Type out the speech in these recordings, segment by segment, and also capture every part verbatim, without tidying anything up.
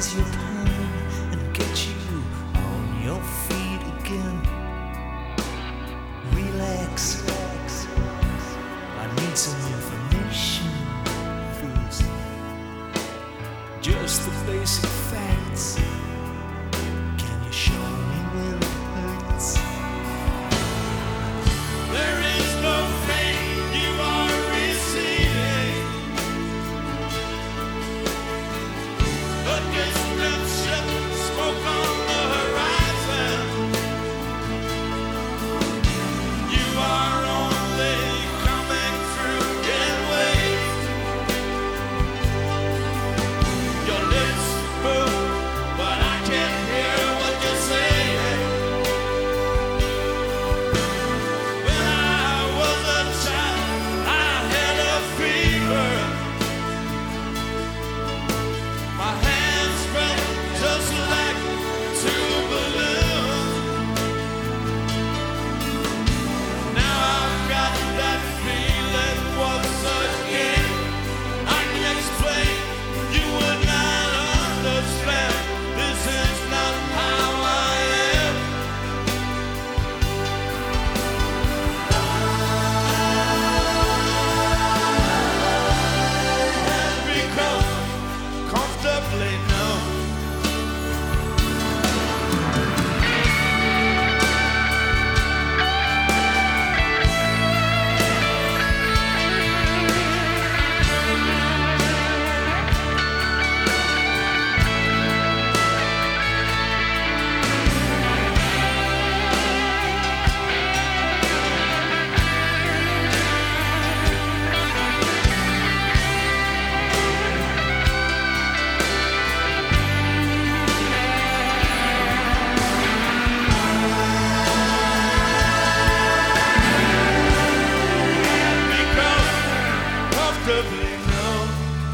ease your pain and get you on your feet again. Relax, relax. I need some information first. Just the basic facts. Can you show me where it hurts? There is no pain you are receiving. A distant ship, smoke on the horizon. You are only coming through in waves. Your lips move, but I can't hear what you're saying. When I was a child, I had a fever. My hands felt just like two balloons. Now I've got that feeling once again. I can explain, you would not understand. This is not how I am. I've become comfortably numb. Become comfortably numb.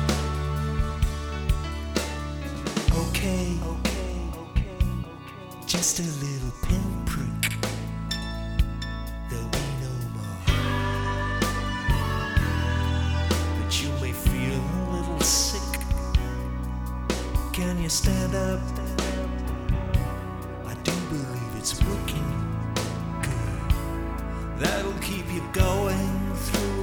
Okay, okay, okay, okay. Just a little pinprick. There'll be no more. But you may feel a little sick. Can you stand up? I do believe it's working good. That'll keep you going through